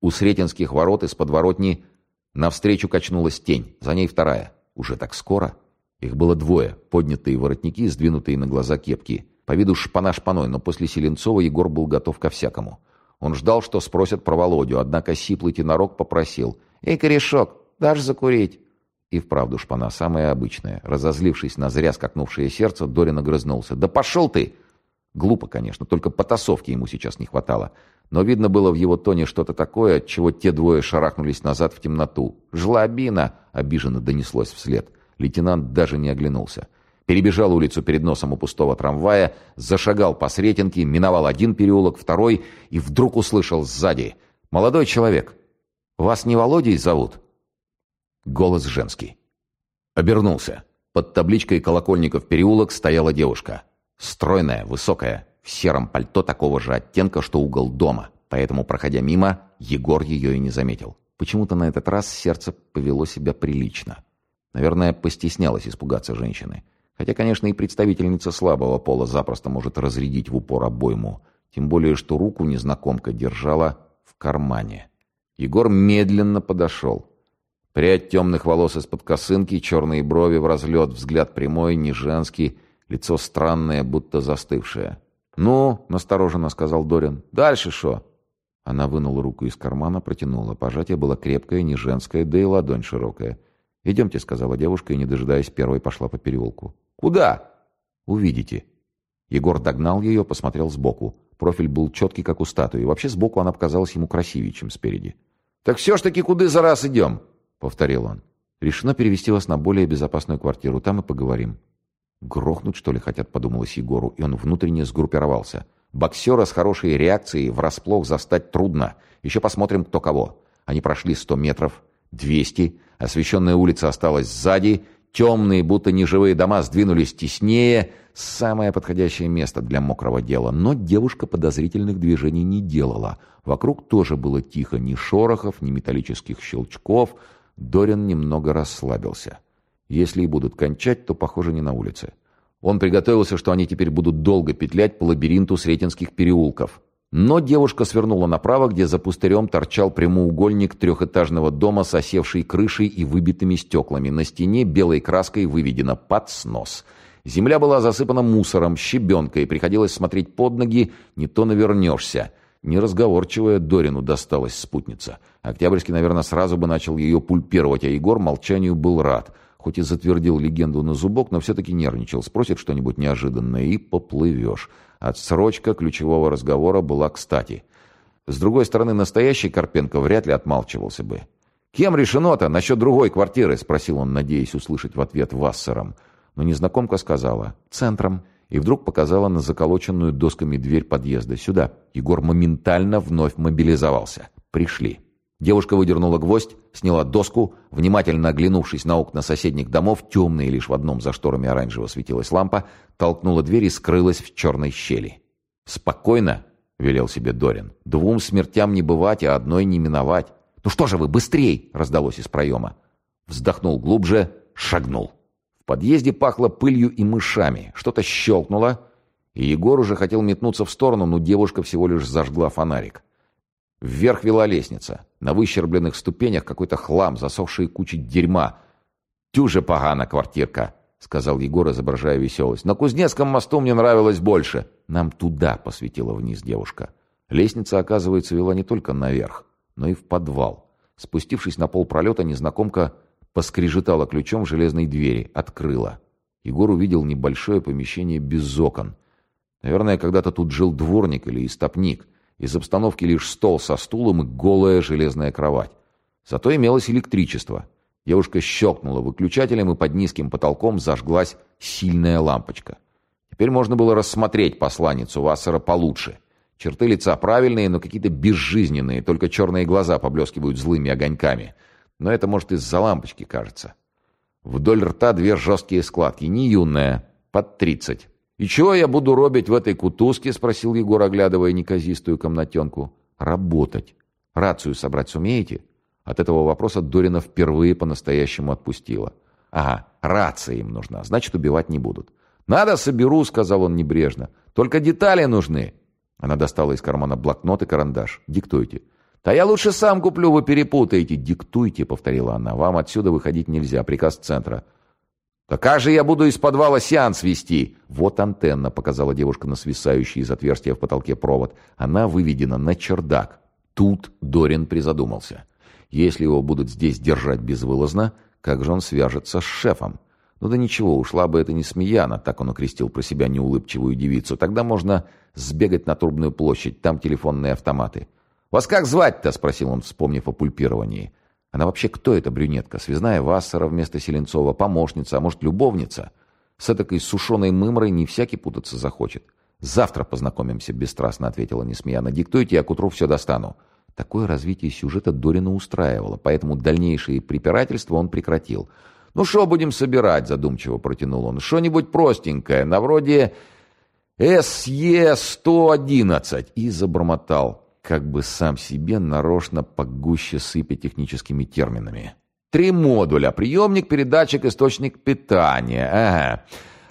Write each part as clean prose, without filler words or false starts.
У Сретенских ворот из подворотни навстречу качнулась тень, за ней вторая. Уже так скоро? Их было двое, поднятые воротники, сдвинутые на глаза кепки. По виду шпана шпаной, но после Селенцова Егор был готов ко всякому. Он ждал, что спросят про Володю, однако сиплый тенорок попросил: «Эй, корешок, дашь закурить?» И вправду шпана самая обычная. Разозлившись на зря скакнувшее сердце, Дорин огрызнулся: «Да пошел ты!» Глупо, конечно, только потасовки ему сейчас не хватало. Но видно было в его тоне что-то такое, от чего те двое шарахнулись назад в темноту. «Жлобина!» — обиженно донеслось вслед. Лейтенант даже не оглянулся. Перебежал улицу перед носом у пустого трамвая, зашагал по Сретенке, миновал один переулок, второй, и вдруг услышал сзади: «Молодой человек, вас не Володей зовут?» Голос женский. Обернулся. Под табличкой «Колокольников переулок» стояла девушка. Стройная, высокая, в сером пальто такого же оттенка, что угол дома. Поэтому, проходя мимо, Егор ее и не заметил. Почему-то на этот раз сердце повело себя прилично. Наверное, постеснялась испугаться женщины. Хотя, конечно, и представительница слабого пола запросто может разрядить в упор обойму. Тем более, что руку незнакомка держала в кармане. Егор медленно подошел. Прядь темных волос из-под косынки, черные брови в разлет, взгляд прямой, не женский, лицо странное, будто застывшее. «Ну», — настороженно сказал Дорин, — «дальше шо?» Она вынула руку из кармана, протянула. Пожатие было крепкое, не женское, да и ладонь широкая. «Идемте», — сказала девушка, и, не дожидаясь первой, пошла по переулку. «Куда?» «Увидите». Егор догнал ее, посмотрел сбоку. Профиль был четкий, как у статуи. Вообще, сбоку она показалась ему красивее, чем спереди. «Так все ж таки куды за раз идем?» — повторил он. «Решено перевести вас на более безопасную квартиру. Там и поговорим». «Грохнуть, что ли, хотят?» — подумалось Егору, и он внутренне сгруппировался. Боксера с хорошей реакцией врасплох застать трудно. Еще посмотрим, кто кого. Они прошли 100 метров, 200. Освещенная улица осталась сзади. Темные, будто неживые дома сдвинулись теснее. Самое подходящее место для мокрого дела. Но девушка подозрительных движений не делала. Вокруг тоже было тихо. Ни шорохов, ни металлических щелчков. Дорин немного расслабился. Если и будут кончать, то, похоже, не на улице. Он приготовился, что они теперь будут долго петлять по лабиринту Сретенских переулков. Но девушка свернула направо, где за пустырем торчал прямоугольник трехэтажного дома с осевшей крышей и выбитыми стеклами. На стене белой краской выведено «Под снос». Земля была засыпана мусором, щебенкой, приходилось смотреть под ноги, не то навернешься. Неразговорчивая Дорину досталась спутница. Октябрьский, наверное, сразу бы начал ее пульпировать, а Егор молчанию был рад. Хоть и затвердил легенду на зубок, но все-таки нервничал. Спросит что-нибудь неожиданное и поплывешь. Отсрочка ключевого разговора была кстати. С другой стороны, настоящий Карпенко вряд ли отмалчивался бы. «Кем решено-то насчет другой квартиры?» — спросил он, надеясь услышать в ответ Вассером. Но незнакомка сказала: «Центром». И вдруг показала на заколоченную досками дверь подъезда. «Сюда». Егор моментально вновь мобилизовался. «Пришли». Девушка выдернула гвоздь, сняла доску, внимательно оглянувшись на окна соседних домов, темные лишь в одном за шторами оранжево светилась лампа, толкнула дверь и скрылась в черной щели. «Спокойно», — велел себе Дорин. «Двум смертям не бывать, а одной не миновать». «Ну что же вы, быстрей!» — раздалось из проема. Вздохнул глубже, шагнул. В подъезде пахло пылью и мышами. Что-то щелкнуло, и Егор уже хотел метнуться в сторону, но девушка всего лишь зажгла фонарик. Вверх вела лестница. На выщербленных ступенях какой-то хлам, засохшие кучи дерьма. «Тюже погана квартирка», — сказал Егор, изображая веселость. «На Кузнецком мосту мне нравилось больше». «Нам туда», — посветила вниз девушка. Лестница, оказывается, вела не только наверх, но и в подвал. Спустившись на полпролета, незнакомка поскрежетала ключом в железной двери, открыла. Егор увидел небольшое помещение без окон. Наверное, когда-то тут жил дворник или истопник. Из обстановки лишь стол со стулом и голая железная кровать. Зато имелось электричество. Девушка щелкнула выключателем, и под низким потолком зажглась сильная лампочка. Теперь можно было рассмотреть посланницу Вассера получше. Черты лица правильные, но какие-то безжизненные, только черные глаза поблескивают злыми огоньками. Но это, может, из-за лампочки кажется. Вдоль рта две жесткие складки, не юная, под 30. «И чего я буду робить в этой кутузке?» — спросил Егор, оглядывая неказистую комнатенку. «Работать. Рацию собрать сумеете?» От этого вопроса Дорина впервые по-настоящему отпустила. «Ага, рация им нужна, значит, убивать не будут». «Надо, соберу», — сказал он небрежно. «Только детали нужны». Она достала из кармана блокнот и карандаш. «Диктуйте». «Да я лучше сам куплю, вы перепутаете». «Диктуйте», — повторила она. «Вам отсюда выходить нельзя, приказ центра». «Да как же я буду из подвала сеанс вести?» «Вот антенна», — показала девушка на свисающий из отверстия в потолке провод. «Она выведена на чердак». Тут Дорин призадумался. Если его будут здесь держать безвылазно, как же он свяжется с шефом? Ну да ничего, ушла бы это не Смеяна, так он окрестил про себя неулыбчивую девицу. Тогда можно сбегать на Трубную площадь, там телефонные автоматы. «Вас как звать-то?» — спросил он, вспомнив о пульпировании. Она вообще кто эта брюнетка? Связная Вассера вместо Селенцова, помощница, а может любовница? С этакой сушеной мымрой не всякий путаться захочет. «Завтра познакомимся», — бесстрастно ответила Несмеяна. «Диктуйте, я к утру все достану». Такое развитие сюжета Дорина устраивало, поэтому дальнейшие препирательства он прекратил. «Ну, шо будем собирать?» — задумчиво протянул он. «Шо-нибудь простенькое, на вроде СЕ-111». И забормотал, как бы сам себе нарочно погуще сыпя техническими терминами. 3 модуля. Приемник, передатчик, источник питания. Ага.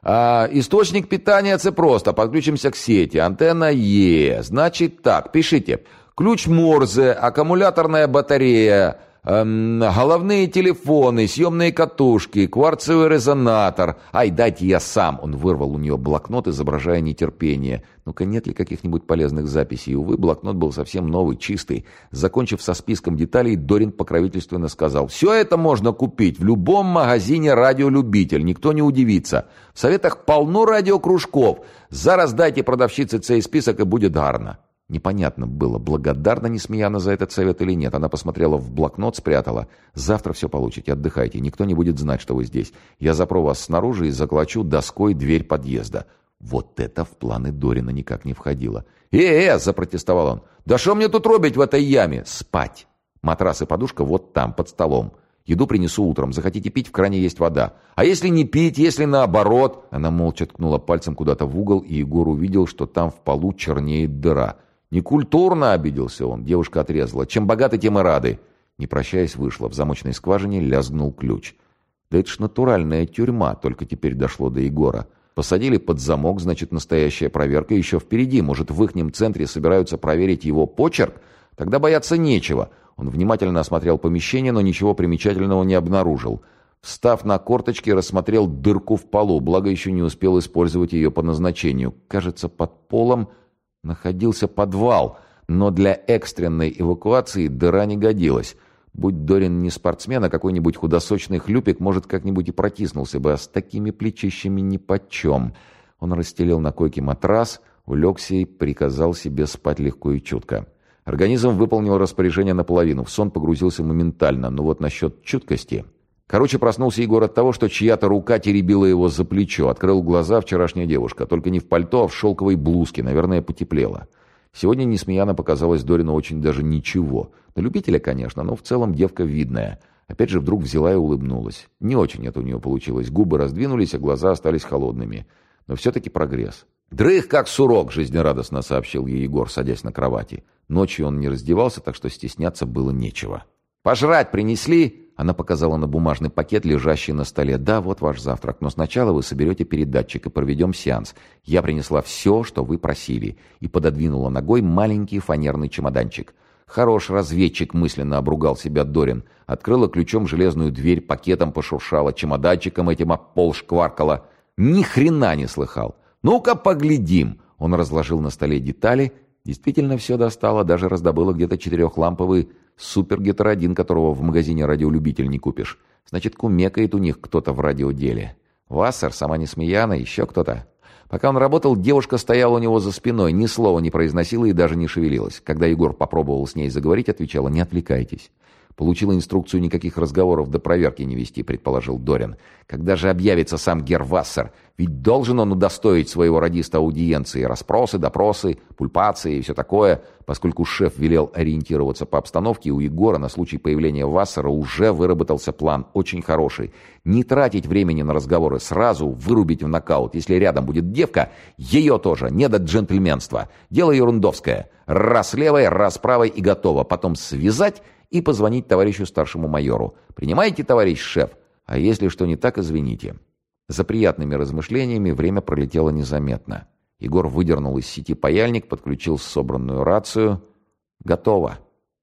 Источник питания — це просто. Подключимся к сети. Антенна Е. Значит так, пишите. Ключ Морзе, аккумуляторная батарея, головные телефоны, съемные катушки, кварцевый резонатор. Ай, дайте я сам. Он вырвал у нее блокнот, изображая нетерпение. Ну-ка, нет ли каких-нибудь полезных записей? Увы, блокнот был совсем новый, чистый. Закончив со списком деталей, Дорин покровительственно сказал: «Все это можно купить в любом магазине «Радиолюбитель». Никто не удивится. В советах полно радиокружков. Зараз дайте продавщице цей список, и будет гарно». Непонятно было, благодарна Несмеяна за этот совет или нет. Она посмотрела в блокнот, спрятала. «Завтра все получите, отдыхайте. Никто не будет знать, что вы здесь. Я запру вас снаружи и заклочу доской дверь подъезда». Вот это в планы Дорина никак не входило. Запротестовал он. «Да что мне тут робить в этой яме?» «Спать. Матрас и подушка вот там, под столом. Еду принесу утром. Захотите пить, в кране есть вода. А если не пить, если наоборот?» Она молча ткнула пальцем куда-то в угол, и Егор увидел, что там в полу чернеет дыра. «Некультурно», — обиделся он. Девушка отрезала. «Чем богаты, тем и рады». Не прощаясь, вышла. В замочной скважине лязгнул ключ. «Да это ж натуральная тюрьма», — только теперь дошло до Егора. Посадили под замок, значит, настоящая проверка еще впереди. Может, в ихнем центре собираются проверить его почерк? Тогда бояться нечего. Он внимательно осмотрел помещение, но ничего примечательного не обнаружил. Встав на корточки, рассмотрел дырку в полу, благо еще не успел использовать ее по назначению. Кажется, под полом находился подвал, но для экстренной эвакуации дыра не годилась. Будь Дорин не спортсмен, а какой-нибудь худосочный хлюпик, может, как-нибудь и протиснулся бы, а с такими плечищами нипочем. Он расстелил на койке матрас, улегся и приказал себе спать легко и чутко. Организм выполнил распоряжение наполовину, в сон погрузился моментально, но вот насчет чуткости... Короче, проснулся Егор от того, что чья-то рука теребила его за плечо. Открыл глаза вчерашняя девушка, только не в пальто, а в шелковой блузке, наверное, потеплело. Сегодня Несмеяна показалась Дорину очень даже ничего. На любителя, конечно, но в целом девка видная. Опять же вдруг взяла и улыбнулась. Не очень это у нее получилось. Губы раздвинулись, а глаза остались холодными. Но все-таки прогресс. «Дрых как сурок», — жизнерадостно сообщил ей Егор, садясь на кровати. Ночью он не раздевался, так что стесняться было нечего. «Пожрать принесли?» Она показала на бумажный пакет, лежащий на столе. «Да, вот ваш завтрак, но сначала вы соберете передатчик и проведем сеанс. Я принесла все, что вы просили». И пододвинула ногой маленький фанерный чемоданчик. «Хорош разведчик», — мысленно обругал себя Дорин. Открыла ключом железную дверь, пакетом пошуршала, чемоданчиком этим об пол шкваркала. Ни хрена не слыхал. «Ну-ка поглядим». Он разложил на столе детали. Действительно все достало, даже раздобыла где-то 4-ламповый супергетеродин, которого в магазине «Радиолюбитель» не купишь. Значит, кумекает у них кто-то в радиоделе. Вассер, сама Несмеяна, еще кто-то. Пока он работал, девушка стояла у него за спиной, ни слова не произносила и даже не шевелилась. Когда Егор попробовал с ней заговорить, отвечала: «Не отвлекайтесь». Получила инструкцию никаких разговоров до проверки не вести, предположил Дорин. Когда же объявится сам герр Вассер? Ведь должен он удостоить своего радиста аудиенции. Расспросы, допросы, пульпации и все такое. Поскольку шеф велел ориентироваться по обстановке, у Егора на случай появления Вассера уже выработался план, очень хороший. Не тратить времени на разговоры, сразу вырубить в нокаут. Если рядом будет девка, ее тоже, не до джентльменства. Дело ерундовское. Раз левой, раз правой и готово. Потом связать и позвонить товарищу старшему майору. «Принимаете, товарищ шеф? А если что не так, извините». За приятными размышлениями время пролетело незаметно. Егор выдернул из сети паяльник, подключил собранную рацию. «Готово.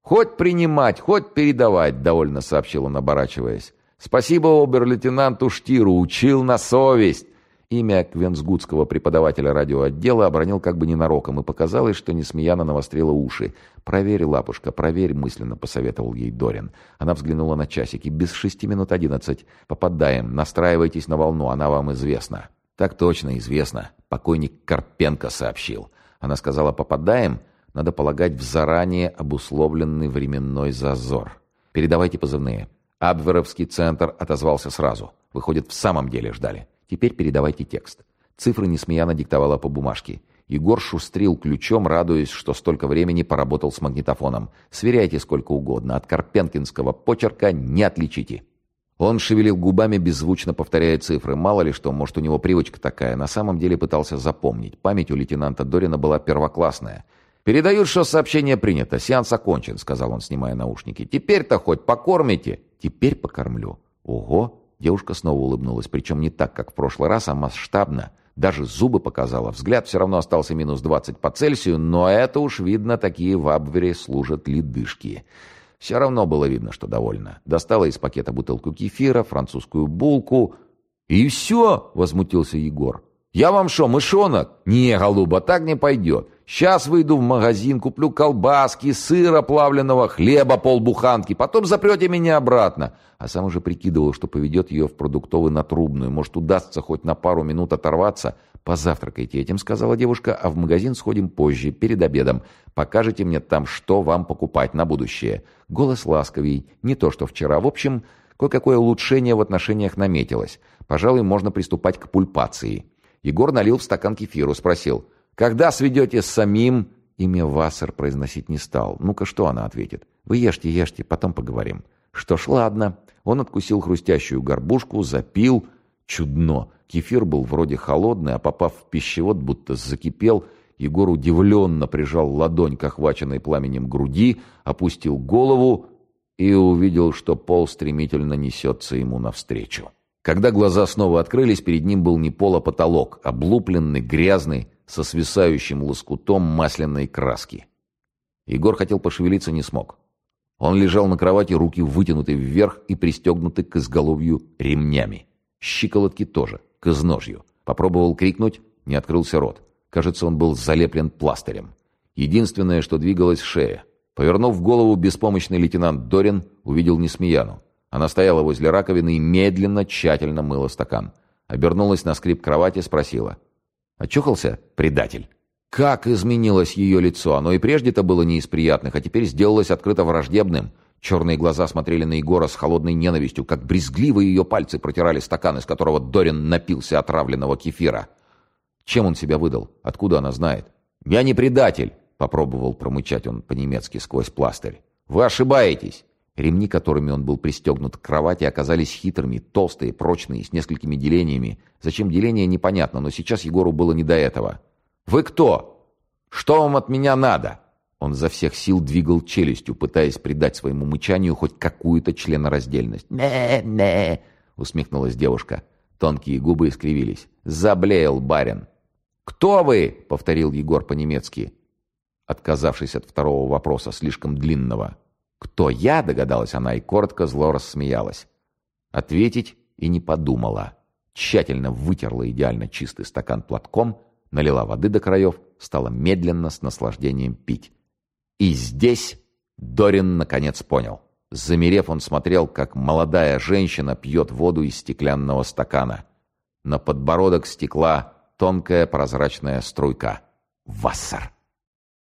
«Хоть принимать, хоть передавать», — довольно сообщил он, оборачиваясь. «Спасибо обер-лейтенанту Штиру, учил на совесть». Имя квенсгутского преподавателя радиоотдела обронил как бы ненароком, и показалось, что Несмеяна навострила уши. «Проверь, лапушка, проверь», — мысленно посоветовал ей Дорин. Она взглянула на часики. «Без 11:06. Попадаем. Настраивайтесь на волну, она вам известна». «Так точно, известно. Покойник Карпенко сообщил». Она сказала «попадаем», надо полагать, в заранее обусловленный временной зазор. «Передавайте позывные». Абверовский центр отозвался сразу. Выходит, в самом деле ждали. «Теперь передавайте текст». Цифры Несмеяна диктовала по бумажке. Егор шустрил ключом, радуясь, что столько времени поработал с магнитофоном. «Сверяйте сколько угодно. От карпенкинского почерка не отличите». Он шевелил губами, беззвучно повторяя цифры. Мало ли что, может, у него привычка такая. На самом деле пытался запомнить. Память у лейтенанта Дорина была первоклассная. «Передают, что сообщение принято. Сеанс окончен», — сказал он, снимая наушники. «Теперь-то хоть покормите?» «Теперь покормлю». «Ого!» Девушка снова улыбнулась, причем не так, как в прошлый раз, а масштабно. Даже зубы показала. Взгляд все равно остался минус 20 по Цельсию, но это уж видно, такие в Абвере служат ледышки. Все равно было видно, что довольна. Достала из пакета бутылку кефира, французскую булку. «И все!» — возмутился Егор. «Я вам что, мышонок?» «Не, голуба, так не пойдет. Сейчас выйду в магазин, куплю колбаски, сыра плавленого, хлеба полбуханки, потом запрете меня обратно». А сам уже прикидывал, что поведет ее в продуктовый на Трубную. Может, удастся хоть на пару минут оторваться. «Позавтракайте этим», — сказала девушка, «а в магазин сходим позже, перед обедом. Покажете мне там, что вам покупать на будущее». Голос ласковей, не то что вчера. В общем, кое-какое улучшение в отношениях наметилось. Пожалуй, можно приступать к пульпации. Егор налил в стакан кефиру, спросил: «Когда сведете с самим?» Имя Вассер произносить не стал. «Ну-ка, что она ответит?» «Вы ешьте, ешьте, потом поговорим». «Что ж, ладно». Он откусил хрустящую горбушку, запил. Чудно. Кефир был вроде холодный, а попав в пищевод, будто закипел. Егор удивленно прижал ладонь к охваченной пламенем груди, опустил голову и увидел, что пол стремительно несется ему навстречу. Когда глаза снова открылись, перед ним был не пол, а потолок, облупленный, грязный, со свисающим лоскутом масляной краски. Егор хотел пошевелиться, не смог. Он лежал на кровати, руки вытянуты вверх и пристегнуты к изголовью ремнями. Щиколотки тоже, к изножью. Попробовал крикнуть, не открылся рот. Кажется, он был залеплен пластырем. Единственное, что двигалась шея. Повернув голову, беспомощный лейтенант Дорин увидел Несмеяну. Она стояла возле раковины и медленно, тщательно мыла стакан. Обернулась на скрип кровати, спросила: «Очухался, предатель?» Как изменилось ее лицо! Оно и прежде-то было не из приятных, а теперь сделалось открыто враждебным. Черные глаза смотрели на Егора с холодной ненавистью, как брезгливо ее пальцы протирали стакан, из которого Дорин напился отравленного кефира. Чем он себя выдал? Откуда она знает? «Я не предатель!» — попробовал промычать он по-немецки сквозь пластырь. «Вы ошибаетесь!» Ремни, которыми он был пристегнут к кровати, оказались хитрыми, толстые, прочные, с несколькими делениями. Зачем деление, непонятно, но сейчас Егору было не до этого. «Вы кто? Что вам от меня надо?» Он изо всех сил двигал челюстью, пытаясь придать своему мычанию хоть какую-то членораздельность. «Не-не», — усмехнулась девушка. Тонкие губы искривились. «Заблеял барин». «Кто вы?» — повторил Егор по-немецки, отказавшись от второго вопроса, слишком длинного. «Кто я?» — догадалась она и коротко зло рассмеялась. Ответить и не подумала. Тщательно вытерла идеально чистый стакан платком, налила воды до краев, стала медленно с наслаждением пить. И здесь Дорин наконец понял. Замерев, он смотрел, как молодая женщина пьет воду из стеклянного стакана. На подбородок стекла тонкая прозрачная струйка. Вассер.